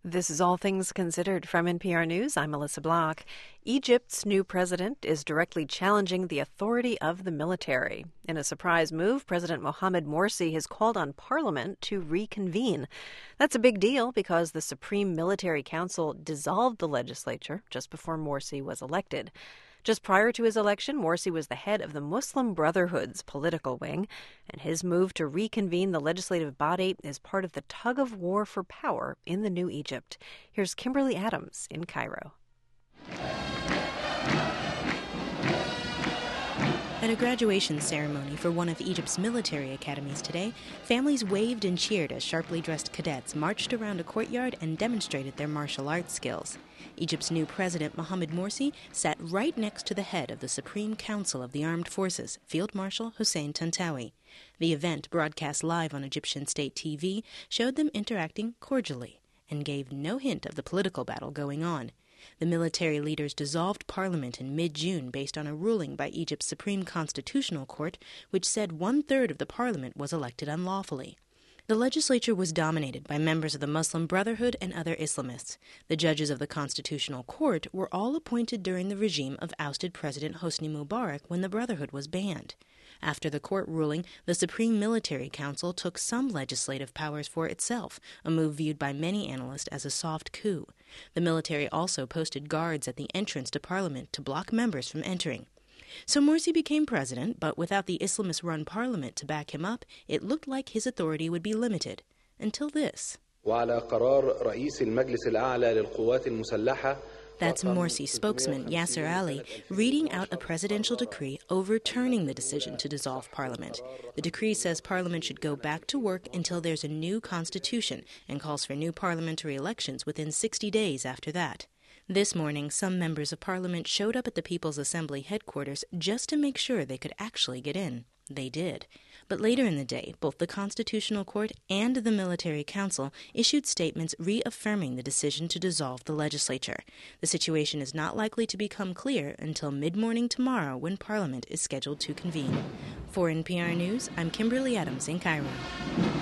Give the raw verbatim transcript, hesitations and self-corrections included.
This is All Things Considered from N P R News. I'm Melissa Block. Egypt's new president is directly challenging the authority of the military. In a surprise move, President Mohamed Morsi has called on parliament to reconvene. That's a big deal because the Supreme Military Council dissolved the legislature just before Morsi was elected. Just prior to his election, Morsi was the head of the Muslim Brotherhood's political wing, and his move to reconvene the legislative body is part of the tug-of-war for power in the new Egypt. Here's Kimberly Adams in Cairo. At a graduation ceremony for one of Egypt's military academies today, families waved and cheered as sharply dressed cadets marched around a courtyard and demonstrated their martial arts skills. Egypt's new president, Mohamed Morsi, sat right next to the head of the Supreme Council of the Armed Forces, Field Marshal Hussein Tantawi. The event, broadcast live on Egyptian state T V, showed them interacting cordially and gave no hint of the political battle going on. The military leaders dissolved parliament in mid-June based on a ruling by Egypt's Supreme Constitutional Court, which said one-third of the parliament was elected unlawfully. The legislature was dominated by members of the Muslim Brotherhood and other Islamists. The judges of the Constitutional Court were all appointed during the regime of ousted President Hosni Mubarak when the Brotherhood was banned. After the court ruling, the Supreme Military Council took some legislative powers for itself, a move viewed by many analysts as a soft coup. The military also posted guards at the entrance to Parliament to block members from entering. So Morsi became president, but without the Islamist-run parliament to back him up, it looked like his authority would be limited. Until this. That's Morsi's spokesman, Yasser Ali, reading out a presidential decree overturning the decision to dissolve parliament. The decree says parliament should go back to work until there's a new constitution and calls for new parliamentary elections within sixty days after that. This morning, some members of parliament showed up at the People's Assembly headquarters just to make sure they could actually get in. They did. But later in the day, both the Constitutional Court and the Military Council issued statements reaffirming the decision to dissolve the legislature. The situation is not likely to become clear until mid-morning tomorrow when Parliament is scheduled to convene. For N P R News, I'm Kimberly Adams in Cairo.